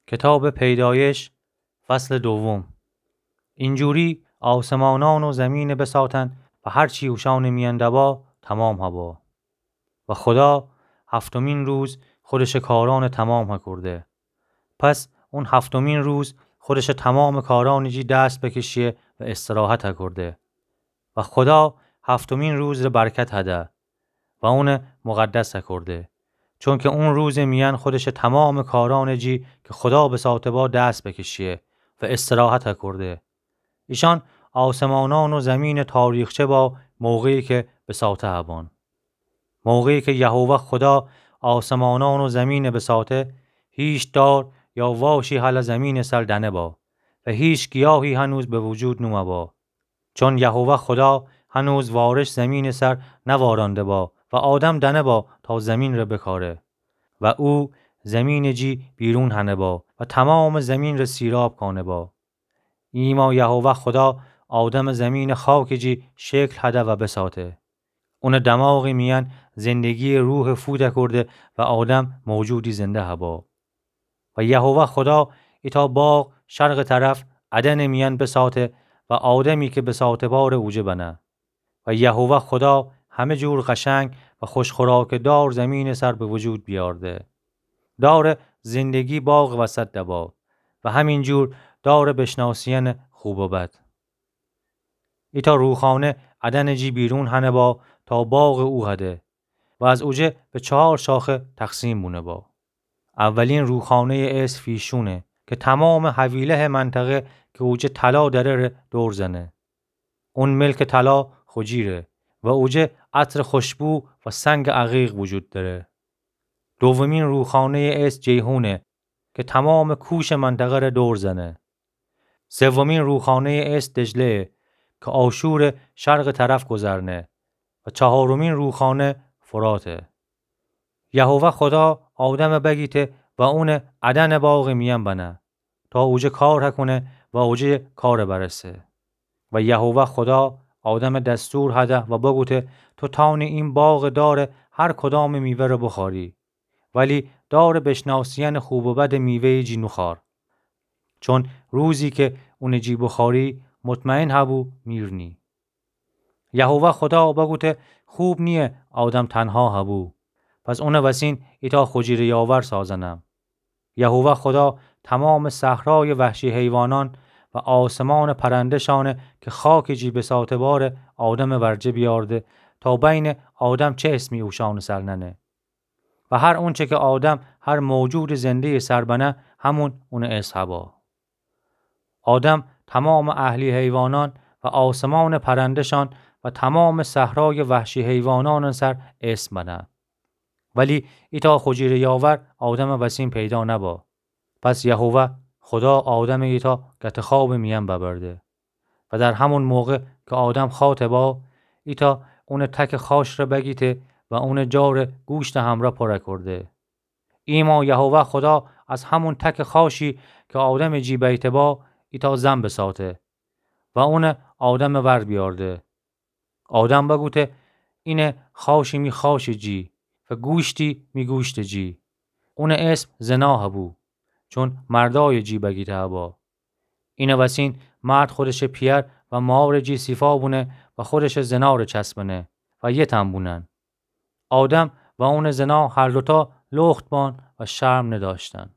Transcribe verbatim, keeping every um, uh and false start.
کتاب پیدایش فصل دوم. اینجوری آسمانان و زمین بساتن و هر چی اوشان میاندبا تمام هوا. و خدا هفتمین روز خودش کاران تمام ها کرده. پس اون هفتمین روز خودش تمام کاران جی دست بکشیه و استراحت ها کرده. و خدا هفتمین روز رو برکت هده و اون مقدس ها کرده. چون که اون روز میان خودش تمام کاران جی که خدا بساته با دست بکشیه و استراحت ها کرده. ایشان آسمانان و زمین تاریخچه با موقعی که بساته هبان. موقعی که یهوه خدا آسمانان و زمین بساته، هیچ دار یا واشی حال زمین سر دنه با و هیچ گیاهی هنوز به وجود نومه با. چون یهوه خدا هنوز وارش زمین سر نوارانده با و آدم دنه با تا زمین را بکاره. و او زمین جی بیرون هنه با و تمام زمین را سیراب کنه با. ایما یهوه خدا آدم زمین خاک جی شکل هده و بساته. اون دماغی میان زندگی روح فوده کرده و آدم موجودی زنده هبا. و یهوه خدا ایتا باغ شرق طرف عدن میان بساته و آدمی که بساته بار اوجه بنه. و یهوه خدا همه جور قشنگ و خوشخوراک دار زمین سر به وجود بیارده. دار زندگی باغ وسط دبا و همین جور دار بشناسیان خوب و بد. ایتا روخانه عدن جی بیرون هنه با تا باغ او هده و از اوجه به چهار شاخه تقسیم بونه با. اولین روخانه اس فیشونه که تمام حویله منطقه که اوجه طلا دره دور زنه. اون ملک طلا خوجیره و اوجه عطر خوشبو و سنگ عقیق وجود داره. دومین روخانه اس جیهونه که تمام کوش منطقه را دور زنه. سومین روخانه اس دجله که آشور شرق طرف گذرنه و چهارمین روخانه فراته. یهوه خدا آدم بگیته و اون عدن باغ میان بنه تا اوجه کار هکنه و اوجه کار برسه. و یهوه خدا آدم دستور هده و بگوته تو تان این باغ داره هر کدام میوه رو بخاری، ولی دار بشناسیان خوب و بد میوه جی نخار. چون روزی که اون جی بخاری مطمئن هبو میرنی. یهوه خدا بگوته خوب نیه آدم تنها هبو، پس اون وسین ایتا خوجیر یاور سازنم. یهوه خدا تمام صحرای وحشی حیوانان و آسمان پرندشانه که خاک جی بساته بار آدم ورجه بیارده تا بین آدم چه اسمی اوشان سرننه. و هر اون چه که آدم هر موجود زنده سربنه همون اون اسحبا. آدم تمام اهلی حیوانان و آسمان پرندشان و تمام صحرای وحشی حیوانان سر اسم بنه. ولی ایتا خوجیر یاور آدم وسیم پیدا نبا. پس یهوه خدا آدم ایتا گت خواب میان ببرده و در همون موقع که آدم خاطبا ایتا اون تک خاش را بگیته و اون جار گوشت همراه پره کرده. ایما یهوه خدا از همون تک خاشی که آدم جی بیته با ایتا زن بساته و اون آدم ور بیارده. آدم بگوته اینه خاشی می خاش جی و گوشتی می گوشت جی. اون اسم زنا هبو چون مردای جی بگیته هبا. اینه وسین مرد خودش پیر و مار جی صفا بونه و خودش زنا رو چسبنه و یه تن بونن. آدم و اون زنا هر دوتا لخت بان و شرم نداشتن.